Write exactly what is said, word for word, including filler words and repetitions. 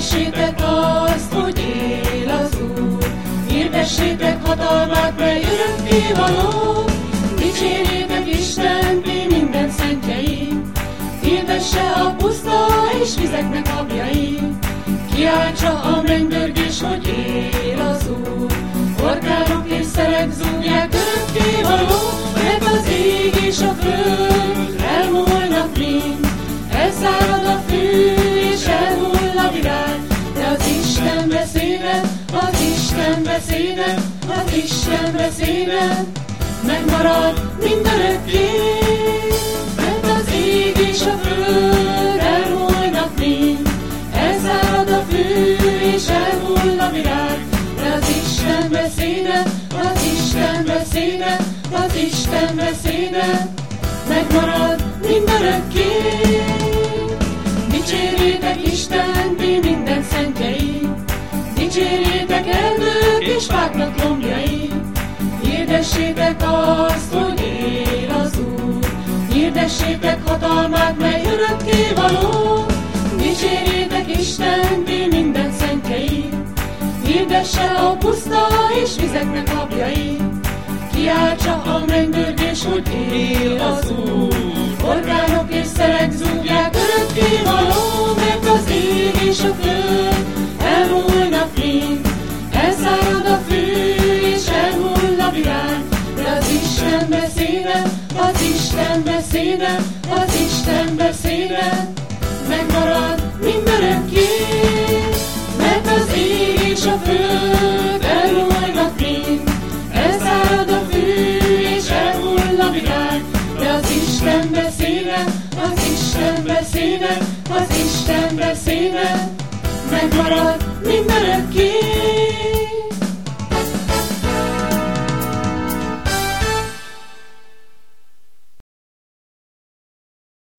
Hirdessétek azt, hogy él az Úr, hirdessétek hatalmát, mely örökkévaló. Dicsérjétek Istent, ti minden szentjei, hirdesse a puszta és vizeknek apjai. Kiáltsa a mennydörgés, hogy él az Úr, orkánok és szelek zúgják örökkévaló. Mert az ég és a föld elmúlnak mind, elszárad a fű és elhull a virág, de az Isten beszéde, az Isten beszéde, az Isten beszéde megmarad mindörökké. Mert az ég és a föld elmúlnak mind, elszárad a fű és elhull a virág, de az Isten beszéde, az Isten beszéde, az Isten beszéde megmarad mindörökké. Dicsérjétek Istent, ti minden szentjei, dicsérjétek erdők és fáknak lombjai. Hirdessétek azt, hogy él az Úr, hirdessétek hatalmát, mely örökkévaló. Dicsérjétek Istent, ti minden szentjei, hirdesse a puszta és vizeknek apjai. Kiáltsa a mennydörgés, hogy él az Úr, orkánok és szelek zúgják örökkévaló. Mert az ég és a föld elmúlnak mind, elszárad a fű és elhull a virág, de az Isten beszéde, az Isten beszéde, az Isten beszéde megmarad mindörökké. Mert az ég és a föld elmúlnak mind, elszárad a fű és elhull a virág, de az Isten beszéde, az Isten beszéde, az Isten beszéde megmarad mindörökké.